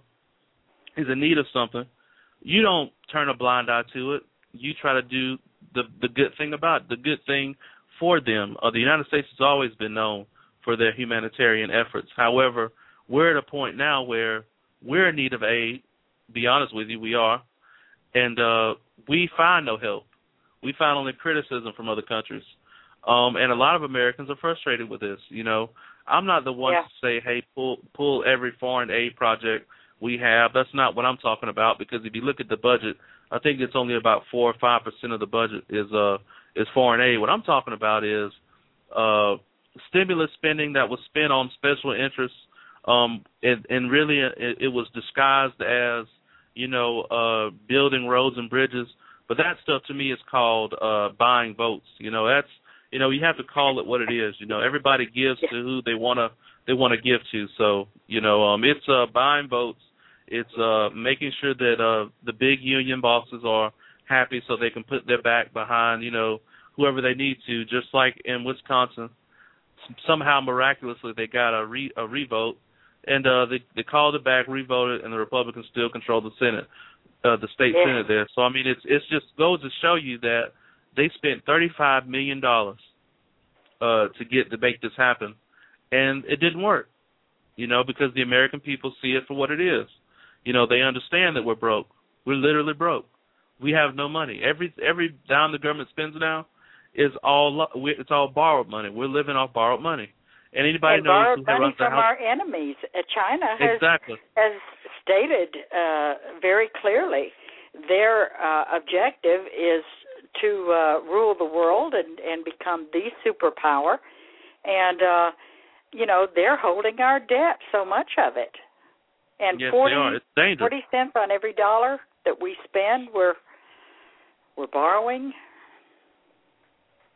is in need of something, you don't turn a blind eye to it. You try to do the the good thing about it, the good thing for them. Uh, the United States has always been known for their humanitarian efforts. However, we're at a point now where we're in need of aid. Be honest with you, we are, and uh, we find no help. We find only criticism from other countries, um, and a lot of Americans are frustrated with this. You know, I'm not the one yeah. to say, "Hey, pull pull every foreign aid project we have." That's not what I'm talking about. Because if you look at the budget, I think it's only about four or five percent of the budget is uh is foreign aid. What I'm talking about is uh, stimulus spending that was spent on special interests, um, and, and really it, it was disguised as, you know, uh, building roads and bridges. But that stuff to me is called uh, buying votes. You know, that's, you know, you have to call it what it is. You know, everybody gives to who they wanna they wanna give to. So, you know, um, it's uh, buying votes. It's uh, making sure that uh, the big union bosses are happy so they can put their back behind, you know, whoever they need to. Just like in Wisconsin, somehow miraculously they got a re a revote. And uh, they, they called it back, revoted, and the Republicans still control the Senate, uh, the state yeah. Senate there. So, I mean, it's it's just goes to show you that they spent thirty-five million dollars uh, to get to make this happen, and it didn't work, you know, because the American people see it for what it is. You know, they understand that we're broke. We're literally broke. We have no money. Every every dime the government spends now is all it's all borrowed money. We're living off borrowed money. And anybody and knows borrowed who money runs the from house. our enemies. Uh, China has exactly. has stated uh, very clearly their uh, objective is to uh, rule the world and, and become the superpower. And, uh, you know, they're holding our debt, so much of it. And yes, forty, they are. It's dangerous. forty cents on every dollar that we spend, we're, we're borrowing.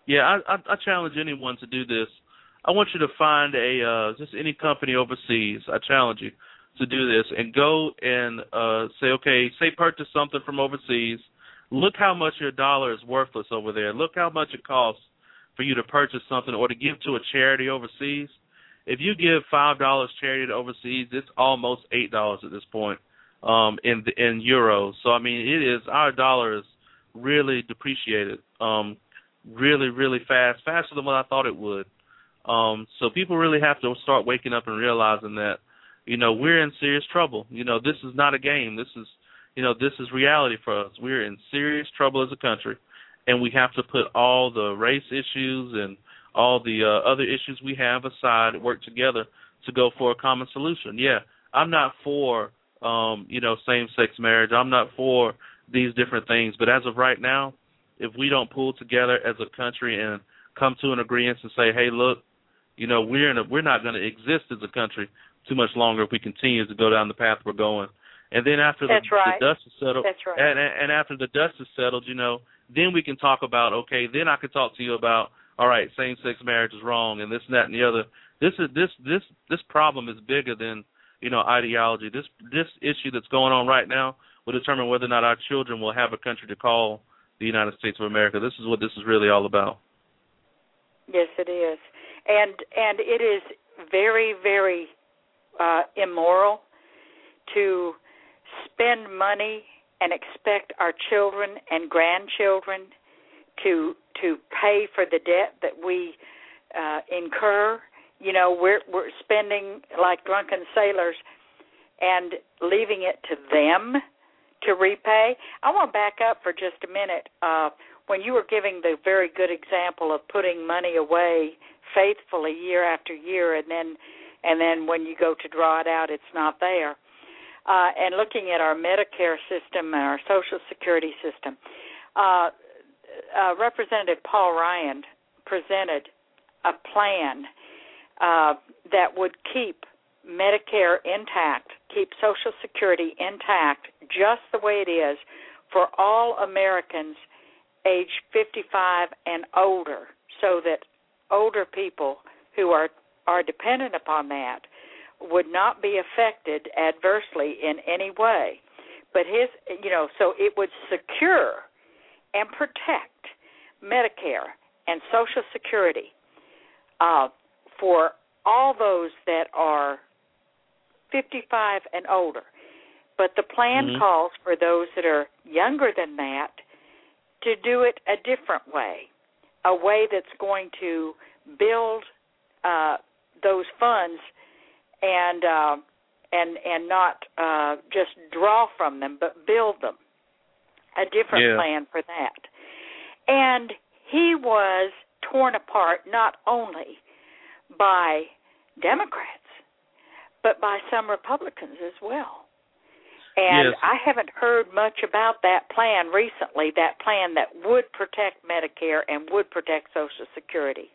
Yeah, I, I, I challenge anyone to do this. I want you to find a uh, just any company overseas. I challenge you to do this and go and uh, say, okay, say purchase something from overseas. Look how much your dollar is worthless over there. Look how much it costs for you to purchase something or to give to a charity overseas. If you give five dollars charity to overseas, it's almost eight dollars at this point um, in in euros. So I mean, it is our dollar is really depreciated, um, really really fast, faster than what I thought it would. Um, so people really have to start waking up and realizing that, you know, we're in serious trouble. You know, this is not a game. This is, you know, this is reality for us. We're in serious trouble as a country, and we have to put all the race issues and all the uh, other issues we have aside, work together to go for a common solution. Yeah, I'm not for, um, you know, same-sex marriage. I'm not for these different things. But as of right now, if we don't pull together as a country and come to an agreement and say, hey, look, you know, we're in a, we're not going to exist as a country too much longer if we continue to go down the path we're going. And then after the, right. the dust is settled, That's right. and, and after the dust is settled, you know, then we can talk about, okay, then I can talk to you about, all right, same-sex marriage is wrong and this and that and the other. This is this this this problem is bigger than, you know, ideology. This this issue that's going on right now will determine whether or not our children will have a country to call the United States of America. This is what this is really all about. Yes, it is. And and it is very, very uh, immoral to spend money and expect our children and grandchildren to to pay for the debt that we uh, incur. You know, we're we're spending like drunken sailors and leaving it to them to repay. I want to back up for just a minute. Uh, when you were giving the very good example of putting money away faithfully year after year, and then and then when you go to draw it out, it's not there. Uh, and looking at our Medicare system and our Social Security system, uh, uh, Representative Paul Ryan presented a plan uh, that would keep Medicare intact, keep Social Security intact, just the way it is for all Americans age fifty-five and older, so that older people who are, are dependent upon that would not be affected adversely in any way. But his, you know, so it would secure and protect Medicare and Social Security uh, for all those that are fifty-five and older. But the plan mm-hmm. calls for those that are younger than that to do it a different way, a way that's going to build uh, those funds and uh, and and not uh, just draw from them, but build them. A different yeah. plan for that. And he was torn apart not only by Democrats, but by some Republicans as well. And yes. I haven't heard much about that plan recently, that plan that would protect Medicare and would protect Social Security.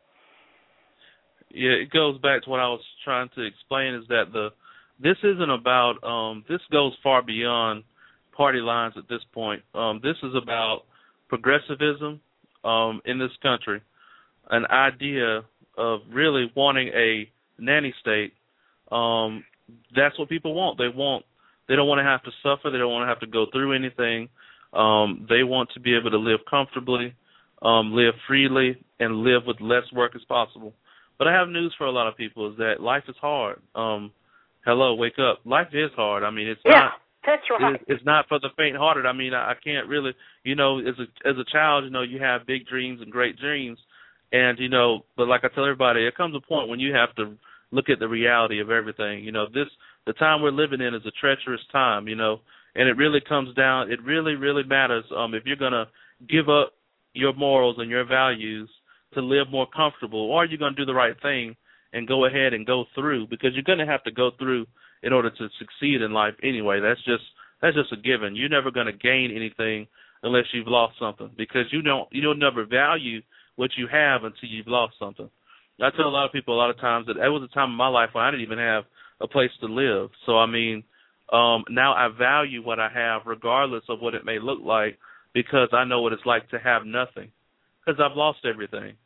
Yeah, it goes back to what I was trying to explain, is that the this isn't about, um, this goes far beyond party lines at this point. Um, this is about progressivism um, in this country, an idea of really wanting a nanny state. Um, that's what people want. They want. They don't want to have to suffer. They don't want to have to go through anything. Um, they want to be able to live comfortably, um, live freely, and live with less work as possible. But I have news for a lot of people, is that life is hard. Um, hello, wake up. Life is hard. I mean, it's yeah, not. That's right. It's, it's not for the faint-hearted. I mean, I, I can't really, you know, as a as a child, you know, you have big dreams and great dreams, and you know, but like I tell everybody, there comes a point when you have to look at the reality of everything. You know, this the time we're living in is a treacherous time. You know, and it really comes down. It really, really matters. Um, if you're gonna give up your morals and your values to live more comfortable, or you're gonna do the right thing and go ahead and go through, because you're gonna have to go through in order to succeed in life anyway. That's just that's just a given. You're never going to gain anything unless you've lost something, because you don't you don't never value what you have until you've lost something. I tell a lot of people a lot of times that there was a time in my life when I didn't even have a place to live. So I mean, um, now I value what I have regardless of what it may look like, because I know what it's like to have nothing, because I've lost everything.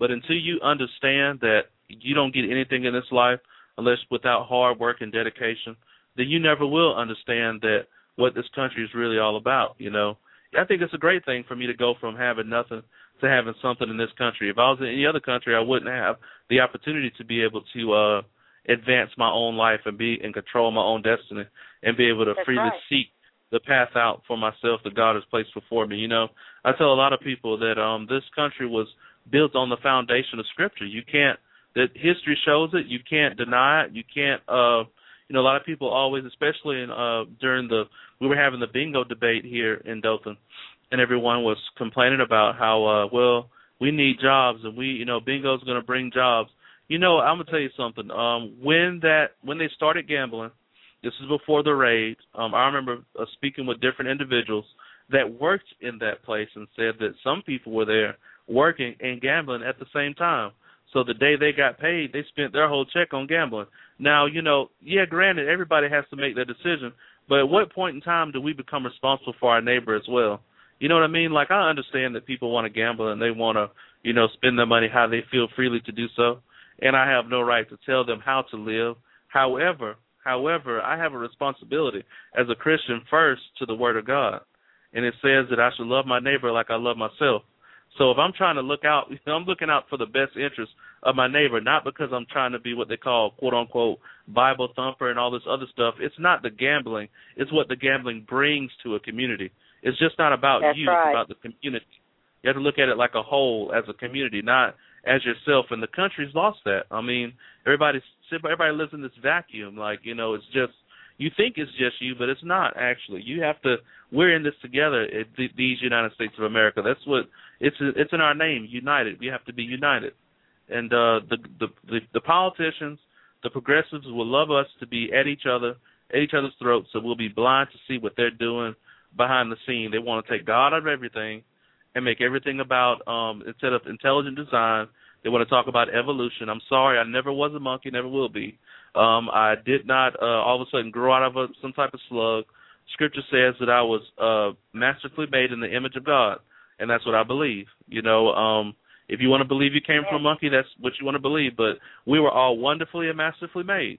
But until you understand that you don't get anything in this life unless without hard work and dedication, then you never will understand that what this country is really all about, you know. I think it's a great thing for me to go from having nothing to having something in this country. If I was in any other country, I wouldn't have the opportunity to be able to uh, advance my own life and be and control my own destiny and be able to That's freely right. seek the path out for myself that God has placed before me. You know, I tell a lot of people that um, this country was built on the foundation of Scripture. You can't, that history shows it. You can't deny it. You can't, uh, you know, a lot of people always, especially in, uh, during the, we were having the bingo debate here in Dothan, and everyone was complaining about how, uh, well, we need jobs, and we, you know, bingo's going to bring jobs. You know, I'm going to tell you something. Um, when that, when they started gambling, this is before the raid. Um, I remember uh, speaking with different individuals that worked in that place and said that some people were there working and gambling at the same time. So the day they got paid, they spent their whole check on gambling. Now, you know, yeah, granted, everybody has to make their decision, but at what point in time do we become responsible for our neighbor as well? You know what I mean? Like, I understand that people want to gamble and they want to, you know, spend their money how they feel freely to do so, and I have no right to tell them how to live. However, However, I have a responsibility as a Christian first to the Word of God, and it says that I should love my neighbor like I love myself. So if I'm trying to look out, you know, I'm looking out for the best interest of my neighbor, not because I'm trying to be what they call, quote-unquote, Bible thumper and all this other stuff. It's not the gambling. It's what the gambling brings to a community. It's just not about That's you. right. It's about the community. You have to look at it like a whole as a community, not as yourself. And the country's lost that. I mean, everybody's everybody lives in this vacuum. Like, you know, it's just, you think it's just you, but it's not actually. You have to, we're in this together at these United States of America. That's what, it's it's in our name, united. We have to be united. And uh, the, the, the, the politicians, the progressives will love us to be at each other, at each other's throats, so we'll be blind to see what they're doing behind the scene. They want to take God out of everything and make everything about, um, instead of intelligent design, they want to talk about evolution. I'm sorry, I never was a monkey, never will be. Um, I did not uh, all of a sudden grow out of a, some type of slug. Scripture says that I was uh, masterfully made in the image of God, and that's what I believe. You know, um, if you want to believe you came from a monkey, that's what you want to believe, but we were all wonderfully and masterfully made.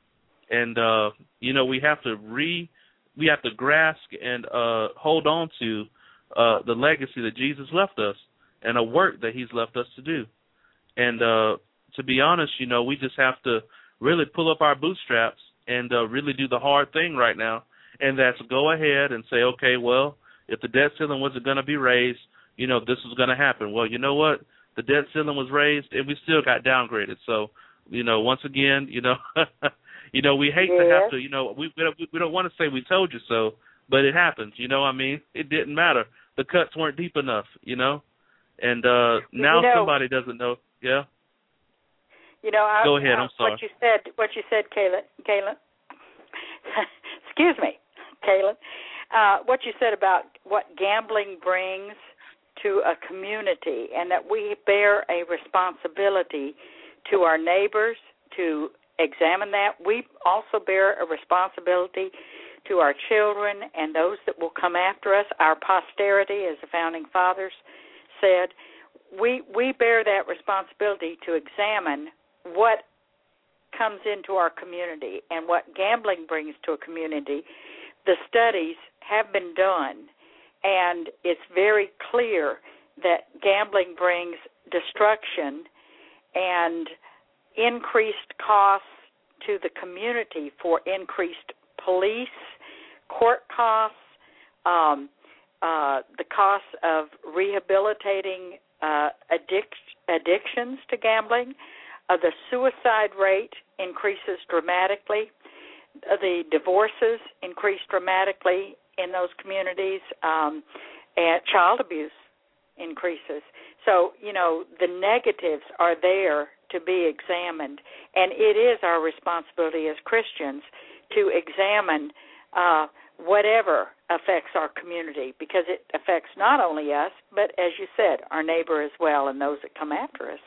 And, uh, you know, we have to re, we have to grasp and uh, hold on to uh, the legacy that Jesus left us and a work that he's left us to do. And uh, to be honest, you know, we just have to really pull up our bootstraps and uh, really do the hard thing right now, and that's go ahead and say, okay, well, if the debt ceiling wasn't going to be raised, you know, this was going to happen. Well, you know what? The debt ceiling was raised, and we still got downgraded. So, you know, once again, you know, you know, we hate yes. to have to, you know, we we don't want to say we told you so, but it happened. You know what I mean? It didn't matter. The cuts weren't deep enough, you know, and uh, now you know, somebody doesn't know. Yeah. You know, I, go ahead. I, I'm sorry. What you said, what you said, Kayla, Kayla. Excuse me, Kayla. Uh, what you said about what gambling brings to a community, and that we bear a responsibility to our neighbors to examine that. We also bear a responsibility to our children and those that will come after us, our posterity, as the Founding Fathers said. We we bear that responsibility to examine what comes into our community and what gambling brings to a community. The studies have been done, and it's very clear that gambling brings destruction and increased costs to the community for increased police, court costs, um, uh, the costs of rehabilitating uh, addic- addictions to gambling. Uh, the suicide rate increases dramatically. Uh, the divorces increase dramatically in those communities, um, and child abuse increases. So, you know, the negatives are there to be examined, and it is our responsibility as Christians to examine uh, whatever affects our community, because it affects not only us, but, as you said, our neighbor as well and those that come after us.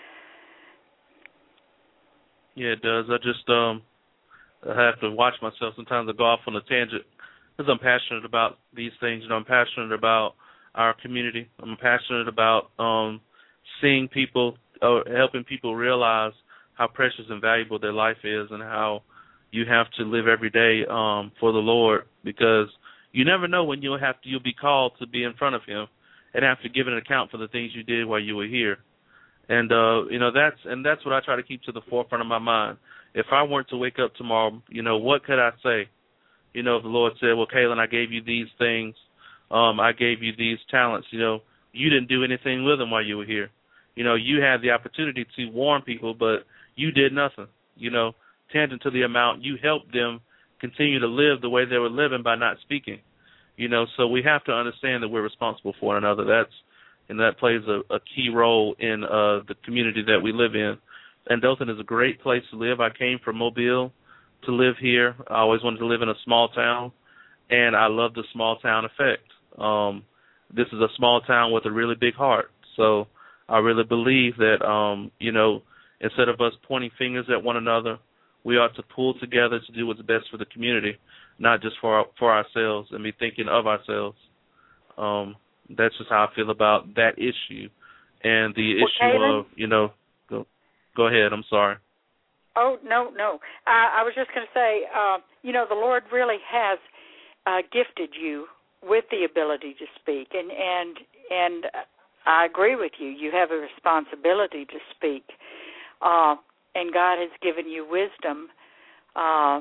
Yeah, it does. I just um, I have to watch myself sometimes. I go off on a tangent because I'm passionate about these things. You know, I'm passionate about our community. I'm passionate about um, seeing people, uh, helping people realize how precious and valuable their life is, and how you have to live every day um, for the Lord, because you never know when you'll have to, you'll be called to be in front of Him and have to give an account for the things you did while you were here. And uh, you know that's and that's what I try to keep to the forefront of my mind. If I weren't to wake up tomorrow, you know, what could I say? You know, if the Lord said, "Well, Kaylin, I gave you these things, um, I gave you these talents. You know, you didn't do anything with them while you were here. You know, you had the opportunity to warn people, but you did nothing. You know, tangent to the amount you helped them continue to live the way they were living by not speaking. You know, so we have to understand that we're responsible for one another. That's and that plays a, a key role in uh, the community that we live in. And Dothan is a great place to live. I came from Mobile to live here. I always wanted to live in a small town, and I love the small town effect. Um, this is a small town with a really big heart. So I really believe that, um, you know, instead of us pointing fingers at one another, we ought to pull together to do what's best for the community, not just for our, for ourselves and be thinking of ourselves. Um, that's just how I feel about that issue. And the well, issue Kaylin? of, you know, go, go ahead, I'm sorry. Oh, no, no. I, I was just going to say, uh, you know, the Lord really has uh, gifted you with the ability to speak. And, and, and I agree with you. You have a responsibility to speak. Uh, and God has given you wisdom uh,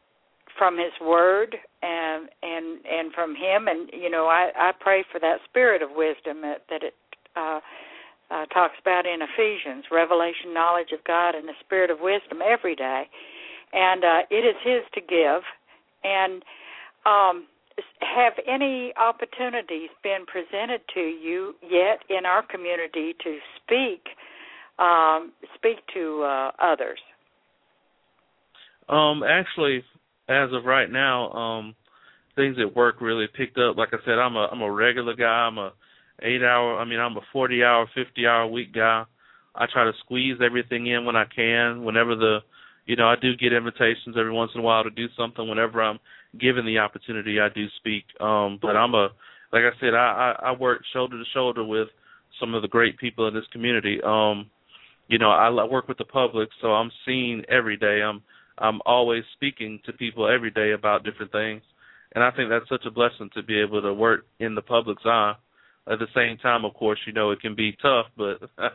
from His Word and and and from Him. And, you know, I, I pray for that spirit of wisdom that, that it uh, uh, talks about in Ephesians, revelation, knowledge of God, and the spirit of wisdom every day. And uh, it is His to give. And um, have any opportunities been presented to you yet in our community to speak um, speak to uh, others? Um, actually, as of right now, um, things at work really picked up. Like I said, I'm a I'm a regular guy. I'm a eight hour. I mean, I'm a forty hour, fifty hour week guy. I try to squeeze everything in when I can. Whenever the, you know, I do get invitations every once in a while to do something. Whenever I'm given the opportunity, I do speak. Um, but I'm a, like I said, I, I I work shoulder to shoulder with some of the great people in this community. Um, you know, I work with the public, so I'm seen every day. I'm I'm always speaking to people every day about different things. And I think that's such a blessing to be able to work in the public's eye. At the same time, of course, you know, it can be tough, but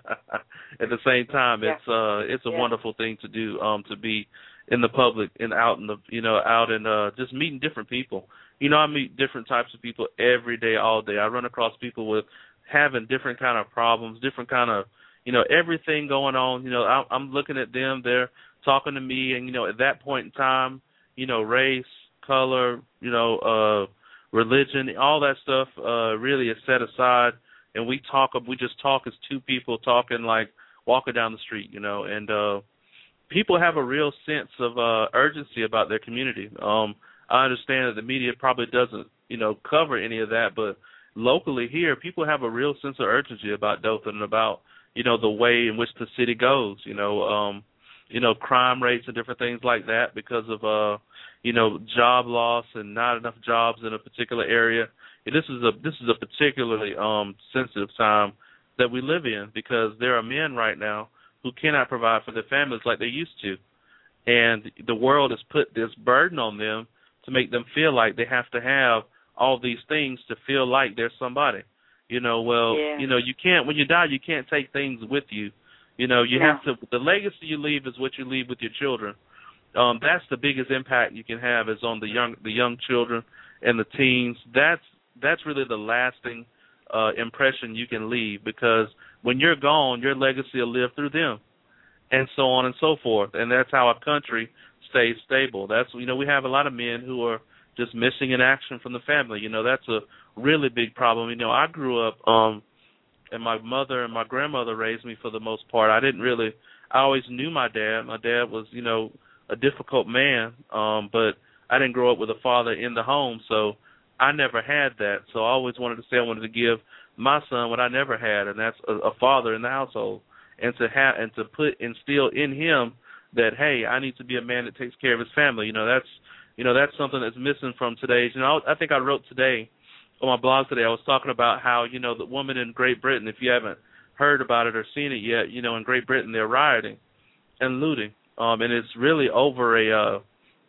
at the same time, yeah. it's uh, it's a yeah. wonderful thing to do, um, to be in the public and out in the, you know, out and uh, just meeting different people. You know, I meet different types of people every day, all day. I run across people with having different kind of problems, different kind of, you know, everything going on. You know, I, I'm looking at them, they're talking to me, and, you know, at that point in time, you know, race, color, you know, uh, religion, all that stuff uh, really is set aside, and we talk, we just talk as two people talking like walking down the street, you know, and uh, people have a real sense of uh, urgency about their community. Um, I understand that the media probably doesn't, you know, cover any of that, but locally here, people have a real sense of urgency about Dothan and about, you know, the way in which the city goes, you know, um, you know, crime rates and different things like that because of, uh, you know, job loss and not enough jobs in a particular area. And this is a this is a particularly um, sensitive time that we live in because there are men right now who cannot provide for their families like they used to. And the world has put this burden on them to make them feel like they have to have all these things to feel like they're somebody. You know, well, yeah. you know, you can't, when you die, you can't take things with you. You know, you no. have to, the legacy you leave is what you leave with your children. Um, that's the biggest impact you can have is on the young, the young children and the teens. That's, that's really the lasting uh, impression you can leave because when you're gone, your legacy will live through them and so on and so forth. And that's how a country stays stable. That's, you know, we have a lot of men who are just missing in action from the family. You know, that's a really big problem. You know, I grew up, um, and my mother and my grandmother raised me for the most part. I didn't really, I always knew my dad. My dad was, you know, a difficult man, um, but I didn't grow up with a father in the home, so I never had that. So I always wanted to say I wanted to give my son what I never had, and that's a, a father in the household, and to have and to put instill in him that, hey, I need to be a man that takes care of his family. You know, that's you know that's something that's missing from today's. You know, I think I wrote today on my blog today. I was talking about how, you know, the woman in Great Britain, if you haven't heard about it or seen it yet, you know, in Great Britain they're rioting and looting, um, and it's really over a uh,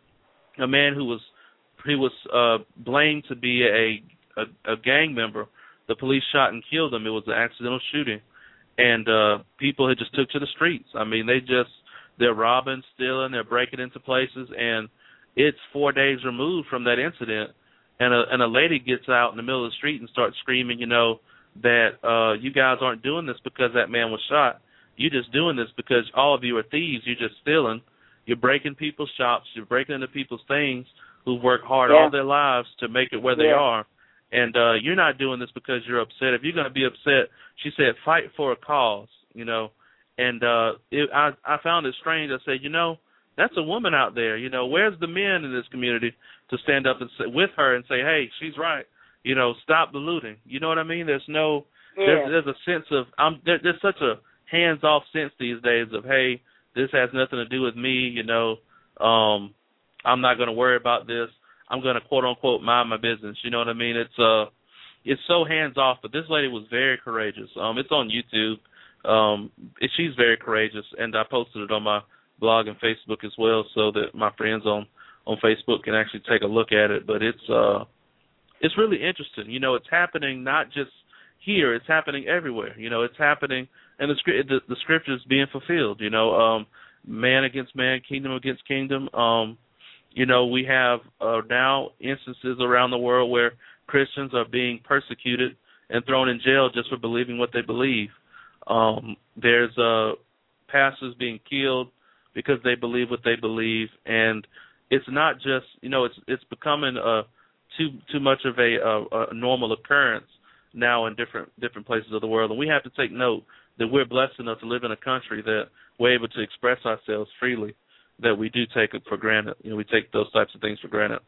a man who was he was uh, blamed to be a, a a gang member. The police shot and killed him. It was an accidental shooting, and uh, people had just took to the streets. I mean, they just they're robbing, stealing, they're breaking into places, and it's four days removed from that incident, and a and a lady gets out in the middle of the street and starts screaming, you know, that uh, you guys aren't doing this because that man was shot. You're just doing this because all of you are thieves. You're just stealing. You're breaking people's shops. You're breaking into people's things who've worked hard yeah. all their lives to make it where yeah. they are. And uh, you're not doing this because you're upset. If you're going to be upset, she said, fight for a cause, you know. And uh, it, I, I found it strange. I said, you know, that's a woman out there. You know, where's the men in this community to stand up and say, with her and say, hey, she's right. You know, stop the looting. You know what I mean? There's no, yeah. there's, there's a sense of, I'm, there, there's such a hands-off sense these days of, hey, this has nothing to do with me. You know, um, I'm not going to worry about this. I'm going to quote unquote mind my business. You know what I mean? It's uh, it's so hands off. But this lady was very courageous. Um, it's on YouTube. Um, it, she's very courageous, and I posted it on my blog and Facebook as well, so that my friends on, on Facebook can actually take a look at it. But it's uh, it's really interesting. You know, it's happening not just here; it's happening everywhere. You know, it's happening, and the the, the scripture is being fulfilled. You know, um, man against man, kingdom against kingdom. Um, You know, we have uh, now instances around the world where Christians are being persecuted and thrown in jail just for believing what they believe. Um, there's uh, pastors being killed because they believe what they believe, and it's not just, you know, it's it's becoming a too too much of a, a, a normal occurrence now in different different places of the world, and we have to take note that we're blessed enough to live in a country that we're able to express ourselves freely, that we do take it for granted. You know, we take those types of things for granted.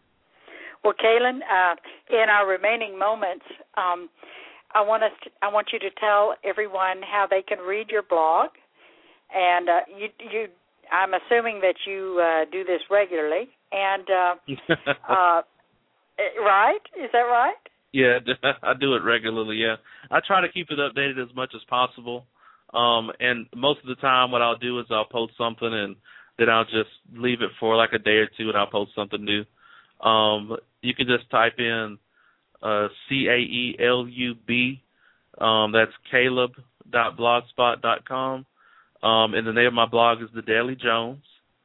Well, Kaylin, uh, in our remaining moments, um, I want us to, I want you to tell everyone how they can read your blog, and uh, you, you, I'm assuming that you uh, do this regularly, and uh, uh, right? Is that right? Yeah, I do it regularly. Yeah, I try to keep it updated as much as possible, um, and most of the time, what I'll do is I'll post something and then I'll just leave it for like a day or two, and I'll post something new. Um, you can just type in uh, C A E L U B. Um, that's caleb dot blogspot dot com. Um, and the name of my blog is The Daily Jones.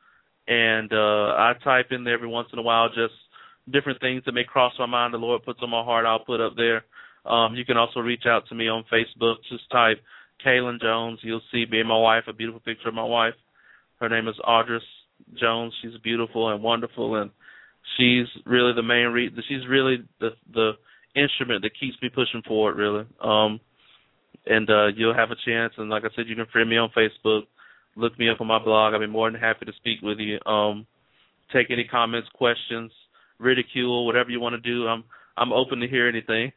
And uh, I type in there every once in a while just different things that may cross my mind, the Lord puts on my heart, I'll put up there. Um, you can also reach out to me on Facebook. Just type Kaylin Jones. You'll see me and my wife, a beautiful picture of my wife. Her name is Audrey Jones. She's beautiful and wonderful, and she's really the main reason. She's really the the instrument that keeps me pushing forward, really. Um, and uh, you'll have a chance. And like I said, you can friend me on Facebook. Look me up on my blog. I'll be more than happy to speak with you. Um, take any comments, questions, ridicule, whatever you want to do. I'm I'm open to hear anything.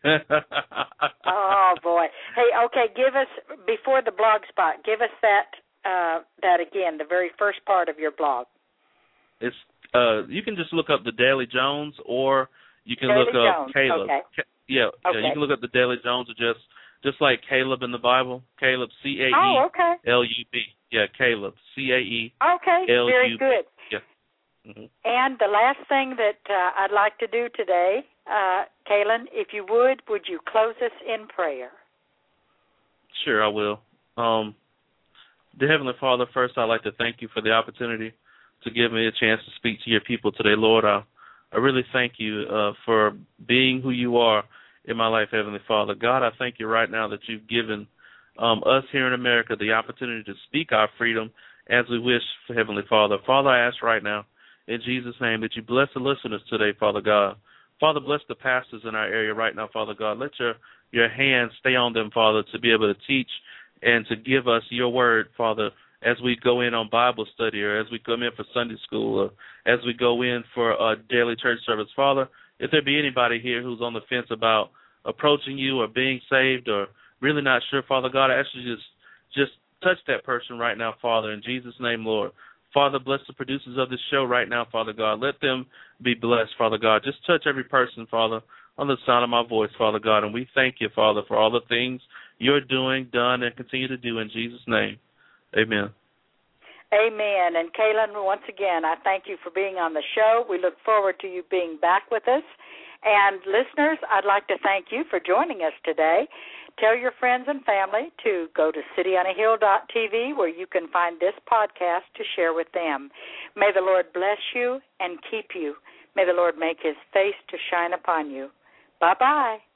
Oh boy! Hey, okay. Give us before the blog spot. Give us that. Uh, that again, the very first part of your blog. It's uh, you can just look up the Daily Jones, or you can Daily look up Jones. Caleb. Okay. Ca- yeah, okay. yeah, you can look up the Daily Jones, or just just like Caleb in the Bible. Caleb, C A E Oh, okay. L U B. Yeah, Caleb, C A E. Okay, L U B. very good. Yeah. Mm-hmm. And the last thing that uh, I'd like to do today, uh, Kaylin, if you would, would you close us in prayer? Sure, I will. Um. Dear Heavenly Father, first I'd like to thank you for the opportunity to give me a chance to speak to your people today, Lord. I, I really thank you uh, for being who you are in my life, Heavenly Father. God, I thank you right now that you've given um, us here in America the opportunity to speak our freedom as we wish, Heavenly Father. Father, I ask right now, in Jesus' name, that you bless the listeners today, Father God. Father, bless the pastors in our area right now, Father God. Let your, your hand stay on them, Father, to be able to teach and to give us your word, Father, as we go in on Bible study, or as we come in for Sunday school, or as we go in for a daily church service. Father, if there be anybody here who's on the fence about approaching you or being saved or really not sure, Father God, I ask you to just, just touch that person right now, Father, in Jesus' name, Lord. Father, bless the producers of this show right now, Father God. Let them be blessed, Father God. Just touch every person, Father, on the sound of my voice, Father God. And we thank you, Father, for all the things you're doing, done, and continue to do in Jesus' name. Amen. Amen. And Kaylin, once again, I thank you for being on the show. We look forward to you being back with us. And listeners, I'd like to thank you for joining us today. Tell your friends and family to go to city on a hill dot t v where you can find this podcast to share with them. May the Lord bless you and keep you. May the Lord make his face to shine upon you. Bye-bye.